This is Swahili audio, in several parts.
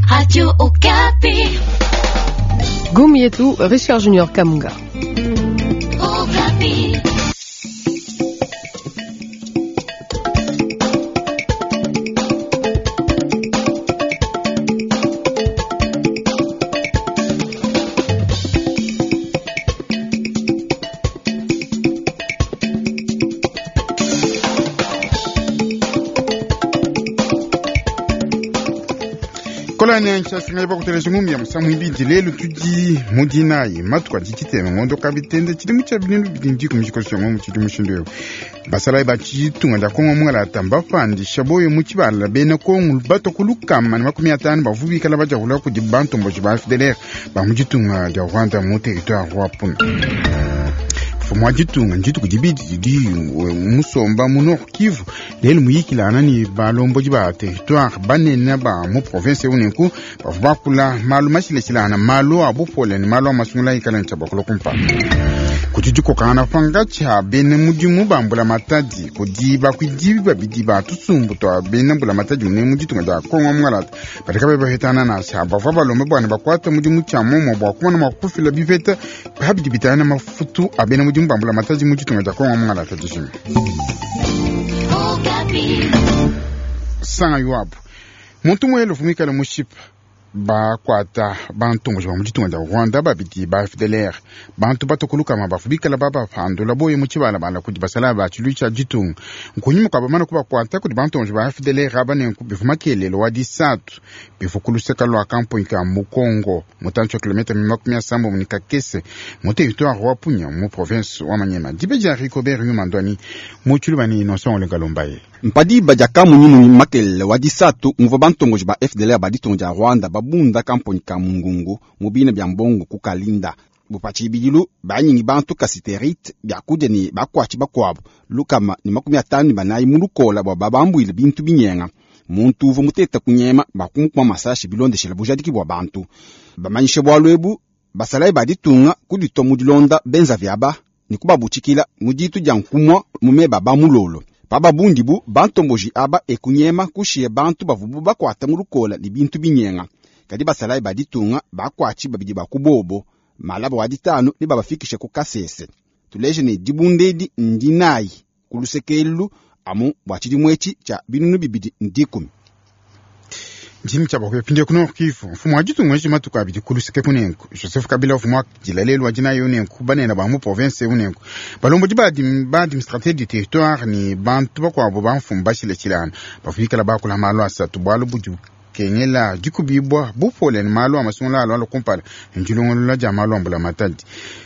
Radio Okapi. Gumi yetu Richard Junior Kamunga. Okapi. Kolani nchasingaiba kuteleza ngumi ya musamu ibindi lelo tudi mudinayi matukwa dikiteme ngondo kabitende chilimu cha bininu bidindi kumishikoso ngomu chilimu shindeo basala iba chitunga da kongo mwala tamba fandi shaboyo muchibala bena kongo bato kulukama na makumi atano bavubi kala baja hula kudi bantu mboji ba FDLR ba mujitunga da Rwanda mu territoire wapuna fumwa jitunga njitu kujibidi di musomba muno Kivu lelo muyikila anani balombo jiba territoire banena ba mu province unenku bavakula malu mashile silana malu abupole ni malu amasungula ikala nchabakolo kumpa kujijiko kana fangacha bene mujimu bambula matadi kudiba kwidiba bidiba tusumbu to bene bula matadi ne mujitunga da kongo mwarata batakabe bahetana na shaba balombo bwana bakwata mujimu chamomo bakwana makufila biveta habidi bitana mafutu abene mujimu bambula matadi mujitunga da kongo mwarata jishimi sanga yuapu muntu mwelo fumika le mushipa ba kwata bantu ngo mujitunga da Rwanda babiti ba FDLR bantu batokuluka mabafubika la baba fando la boye muchibala bala kudi basala ba chilucha jitunga nkunyuma kwa bamana kuba kwata kudi bantu ngo ba FDLR abane kubifumakele lo wadi satu bifukuluseka lo akampo ika mukongo mutancho kilometer 100 munika kese territoire wapunya mu province wa Manyema dibeja Ricobert Yumandwani muchulubani innocent olengalombaye mpadi bajakamu nyinu makele wadi satu nguva bantu ngo ba FDLR baditonga ja Rwanda babunda kamponi ka mungungu mubine bya mbongo kukalinda bupachi bidilu banyingi bantu kasiterite byakude ni bakwachi bakwabo lukama ni 50 banayi mulukola babambwile bintu binyenga muntu uvu muteta kunyema bakumukwa masashi bilondeshela bujadiki bwa bantu bamanyishe bwalwebu basalaye baditunga kudito mudilonda benza vyaba ni kubabuchikila muditu jankumwa mumeba bamulolo baba bundibu bantomboji aba ekunyema kushiye bantu bavubu bakwata mulukola ni bintu binyenga kadi basalaye baditunga bakwachi babidi bakubobo malaba waditano ni babafikishe ku kasese tuleje ne dibundedi ndinayi kulusekelu amu bwachidi mwechi cha binunu bibidi ndikumi Jimi chaba kwa pinde kuno Kivu mfumo ajitunga nje matuka bidi kuluseke kunenku Joseph Kabila mfumo jilalelo wajina yonenku banena ba mu province unenku balombo jiba administrateur du territoire ni bantu bakwa abo bamfumbashile chilana bafika la bakula malo asatu bwalo buju kenyela jikubibwa bupole ni malo amasungula alo kumpala njulongolo la jamalo ambula matadi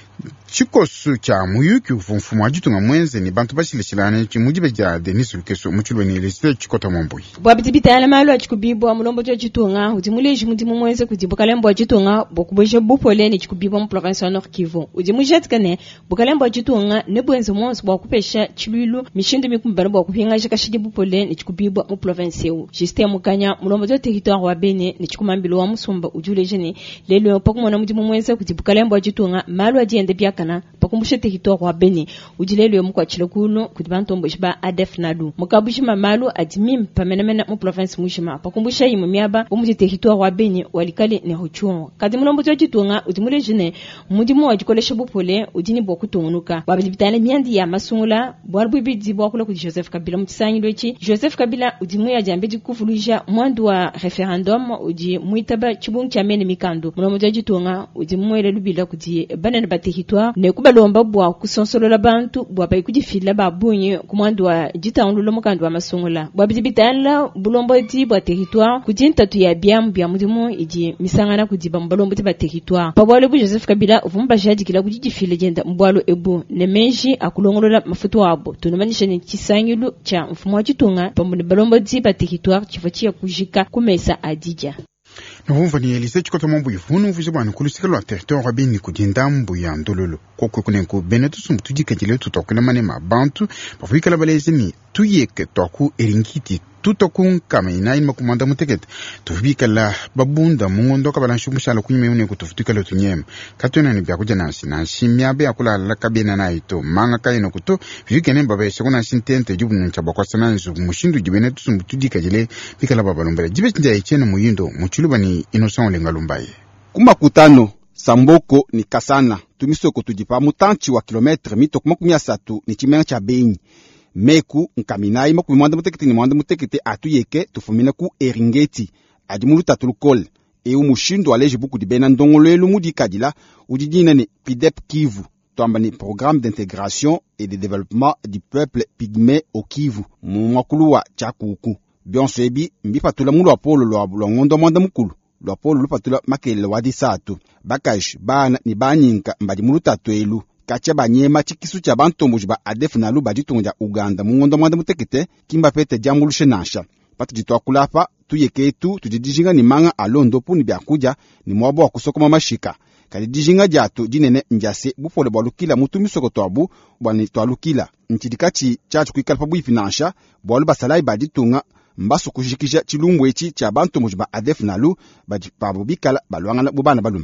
chikosu cha muyuki mfumo ajitunga mwenze ni bantu bashilishilana chimujibe ja Denis Lukeso muchulweni lesite chikota momboyi bwabitibita ala malo achikubibwa mulombo jo jitunga udimuleji mudimu mwenze kudibukalembo ajitunga bokuboje bupole ni chikubibwa mu province ya Nord Kivu udimujetkane bukalembo ajitunga ne bwenze monse bwakupesha chilulu mishindo mikumbana bwakupinga jakashidi bupole ni chikubibwa mu province yo system kanya mulombo jo territoire wa Bene ni chikumambilo wa musumba ujuleje ni lelo pakumona mudimu mwenze kudibukalembo ajitunga malo ajiende byakana pakumbushe territoire wa Bene ujilelo yo mukwa chilokuno kudibantombo shiba ADF nadu mukabushima malo adimim pamenamena mu province mushima pakumbusha yimu myaba umuti territoire wa Bene walikale ne hochuo kadi mulombo jo jitunga udimule jine mudimu wajikolesha bupole udini bokutungunuka babilibitane myandi ya masungula bwalbibidi bwakula ku Joseph Kabila mutisanyilochi Joseph Kabila udimu ya jambe dikufuluja mwandu wa referendum udi muitaba chibung cha mene mikando mulombo jo jitunga udimu ele lubila kudi banana ba territoire ne kubalomba bwa kusonsolola bantu bwa bayi kujifila babunye kumwandu wa jitaundu lo mukando wa masungula bwa bidibitala bulombo ti bwa territoire kujinta tu ya biam bya mudimu iji misangana kudiba mbalombo ti ba territoire pabwalo bu Joseph Kabila uvumba jadi kila kujifila jenda mbwalo ebu ne menji akulongolola mafuto wabo tunumanisha ni chisangilu cha mfumo wa chitunga pambone balombo ti ba territoire chifachi kujika kumesa adija Nuvumva ni Elise chikota mambu yifunu uvijibwana kulusikalo wa territoire wa Beni kujinda mbu ya ndololo koko kunenku Benetu sumbu tujika jile tutokuna manema bantu pafuika la balezi ni tuyeke toku erinkiti tutokun kama inayi makumanda mutekete tufubika la babunda mungondo kabalanshu mushala kunyime une kutufutika lo tunyema katuna ni byakuja nasi na shimyabe akula la kabena na ito manga kaino kuto fike nemba ba shakuna shintente jubu nchaba kwa sana nzu mushindu jibene tusumbu tudika jile bika la babalombele jibe chinja ichena muyindo muchulubani ni Innocent Lengalumbaye. Kumakutano Samboko ni Kasana tumisoko tujipa mutanchi wa kilometre mito 30 ni chimenga cha Beni meku nkaminayi makumi mwanda mutekete atuyeke tufumina ku Eringeti adimulu tatulukol mushindo aleje buku di bena ndongolelu mudikadila udidina ni PIDEP Kivu twamba ni programme d'intégration et de développement du peuple pygmée au Kivu mwakulu wa chakuku bionso ebi mbipatula mulu apolo lwa ngondo mwanda mukulu lwa apolo lupatula makele wadi satu bakash bana ni banyinka mbadi mulu tatwelu kacha banyema chikisu cha bantombo ba ADF na lu badi tunja Uganda mungondo mwanda mutekete kimba pete jamulu shenasha patu jitwa kulapa tuyeketu tujidijinga ni manga alondo puni byakuja ni mwabo wa kusokoma mashika kali dijinga jatu jinene njase bupole bwalukila mutumisoko twabu bwani twalukila nchidikachi chachu kwikalpa bui finansha bwalu basalai badi tunga mbaso kujikisha chilumbu echi cha bantombo ba ADF na lu badi pabu bikala balwanga bubana balum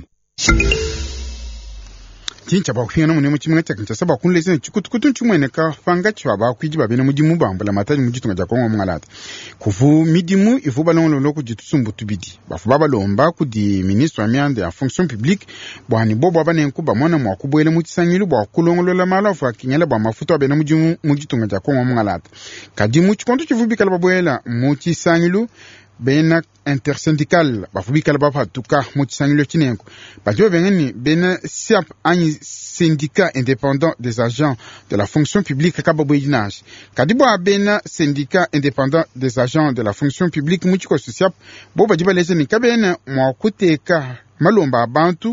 tincha ba kufinga no mu chimenga chakincha saba kunleze chikutukutun chumwene ka fanga chwa ba kwijiba bene mujimu bambula mataji mujitunga jakongo mngalata kufu midimu ifuba lonlo loko jitusumbu tubidi bafu baba lomba kudi ministre amiande ya fonction publique bwani bobo abanenku ba mwana mwakubwele mutisanyilu bwa kulongolo la malafu akinyala bwa mafuta bene mujimu mujitunga jakongo mngalata kadimu chikonto chifubi kala babwela mutisanyilu bena intersyndical bafubikala bapa tuka mutisangilo chinenko bajo bengeni bena siap ani syndicat indépendant des agents de la fonction publique kababwinage kadibo bena syndicat indépendant des agents de la fonction publique muchiko siap bo bajiba leseni kabena mwakuteka malomba abantu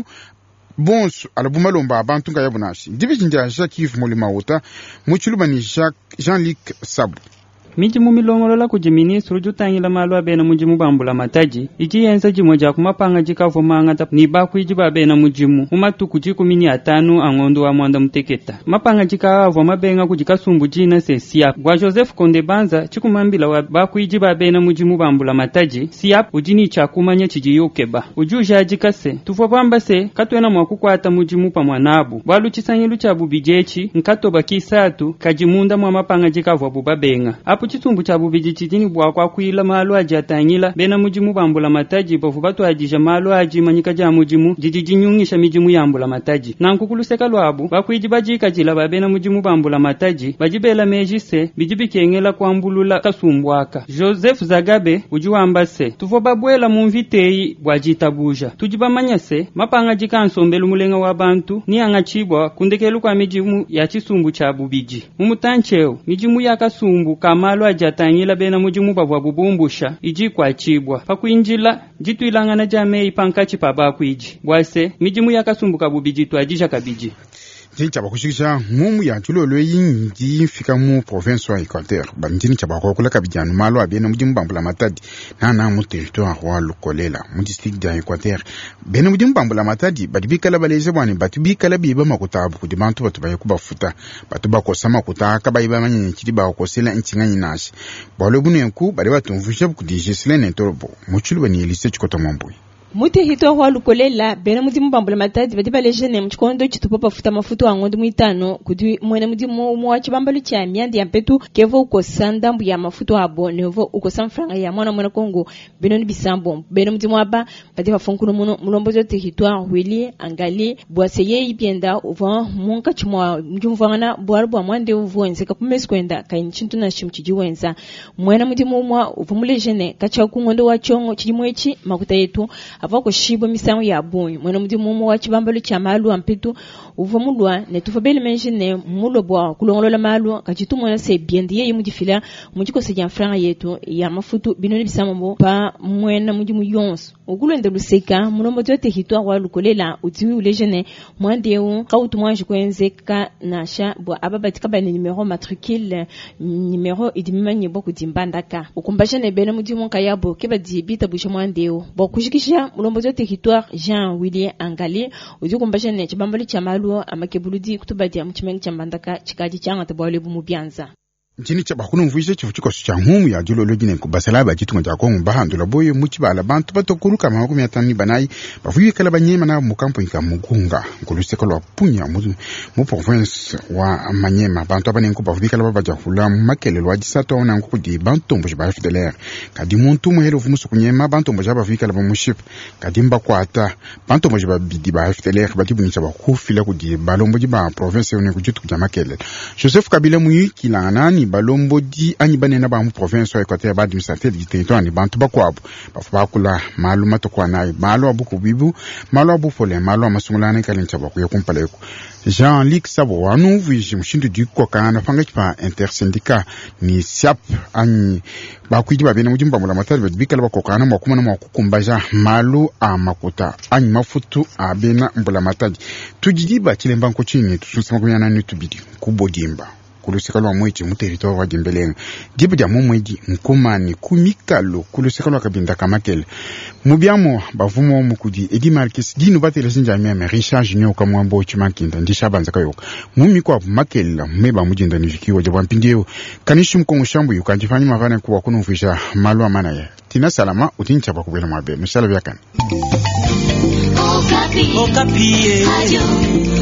bonso alabuma lomba abantu ngayabunashi division Jacques Yves Molima Wota muchulubani Jean-Luc Sabu miji mumilongolola kuji ministru jutangila malwa bena mujimu bambula mataji iji yenza jimo ja kumapanga jikavu mangata ni baku iji babena mujimu umatuku jikumini atanu angondo wa mwanda muteketa mapanga jikavu mabenga kujikasumbu jina se siap gwa Joseph Kondebanza chikumambila wa baku iji babena mujimu bambula mataji siap ujini chakumanya chijiyukeba ujuja jikase tufopamba se katwena mwakukwata mujimu pa mwanabu walu chisanyilu cha bubijechi nkatoba kisatu kajimunda mwa mapanga jikavu bubabenga chitumbu cha bubiji chitini bwa kwa kuila malu ajatanyila bena mujimu bambula mataji bofu batu ajija malu ajimanyika ja mujimu jijinyungisha mijimu yambula mataji nankukuluseka lwabu bakuiji bajika jila babena mujimu bambula mataji bajibela mejise bijibikengela kwambulula kasumbwaka Joseph Zagabe ujuambase tufo babwela mumvitei bwajitabuja tujibamanyase mapanga jikansombelu mulenga wa bantu ni angachibwa kundekelu kwa mijimu ya chisumbu cha bubiji mumutancheo mijimu ya kasumbu kama malu ajatanyila bena mujimu babwa bubumbusha iji kwa chibwa pakuinjila jitu ilangana jamei pankachi pabakuiji bwase mijimu yakasumbuka bubiji twajisha kabiji tincha bakushikisha mumu ya tulolo yingi fika mu province wa Equateur banjini cha bakokula kabijanu malo abena mujimu bambula matadi na mu territoire wa Lukolela mu district de Equateur bena mujimu bambula matadi badibikala baleze bwani batubikala biba makutabu kudi bantu batubaye kubafuta batuba kosama kutaka bayiba manyi kidi ba kosela intinganyi nashi balo bunenku bari batumvusha kudi Gislene Torobo muchulu bani elise chikoto mambuyi muti hito wa Lukolela bena mudimu bambula matadi badiba lejene mchikondo chitupopa futa mafuto angondo mwitano kudi mwene mudimu mwachi bambalu cha miandi ya mpetu kevo uko sandambu ya mafuto abo nevo uko samfranga ya mwana Kongo beno ni bisambo bena mudimu aba badiba fonkuno mulombo zote hito wili angali bwaseye ipienda uva munka chumwa mjumvana bwarbu amwande uvuenze kapumesi kwenda kainchintu na shimchiji wenza mwene mudimu mwa uvumulejene kacha kungondo wa chongo chijimwechi makuta yetu avako shibo misango ya bunyu mwene mudimu wa chibambalo cha malu ampitu uvumulwa ne tufabele menjine mulo bwa kulongolola malu kachitu mwene se biendiye yimudifila mujiko se jamfranga yetu ya mafutu binoni bisambo pa mwene mudimu yons ukulwende luseka mulombo jote hitwa wa Lukolela utiwi ulejene mwandeu kautu mwanji kwenzeka nasha bwa ababatika bani numero matricule numero idimimanye boku dimbandaka ukumbashane bene mudimu kayabo keba dibita busha mwandeu bwa kushikisha mulombo zote hitwa Jean William Angali ujukumbashane chibambali cha malu amakebuludi kutubadi ya mchimengi cha mbandaka chikaji changa tabwale bumubyanza Jini chaba kuno mvuisha chifuchiko cha ngumu ya julo logine kubasala ba jitu ngja ko ngubahando la boye muchi bala bantu batokuru kama makumi atani banai bavuye kala banyema na mukampo ika mugunga ngoluse kala punya mu province wa Manyema bantu abanenko bavuye kala babaja kula makele lwa disato ona ngudi bantu mbo ba FDLR kadi muntu muhelo vumusu kunyema bantu mbo bavuye kala bamuship kadi mba kwata bantu mbo ba bidi ba FDLR batibunisa ba kufila kudi balombo ba province one kujitu kja makele Joseph Kabila muyi kilangana balombo di ani banena ba mu province wa Equateur ba administrateur du territoire ni bantu bakwabo bafuba kula malu matokwa nayi malu abuku bibu malu abufole malu amasungulana kalincha bakuye kumpaleko Jean-Luc Sabo wanu viji mshindu du kokana fanga kipa intersyndicat ni siap ani bakuji babena mujimba mula matali bikala bakokana makuma na makukumbaja malu amakuta ani mafutu abena mbula matali tujidiba chilemba nkochini tususema kunyana ni tubidi kubodimba kulusikalo mweji mu territoire wa Gembeleng dibu dia mumweji nkumani kumikalo kulusikalo kabinda kamakele mubyamo bavumo mukudi Edi Marquis dinu batele sinja meme Richard Junior kamwambo chimakinda ndishabanza kayoka mumiko makela meba mujinda nijikiwa jabwa mpindeo kanishu mkongo shambu yukanjifanya mavana kuwa kunufisha malu amana ya tina salama utincha bakubela mabe mishala byakana Okapi.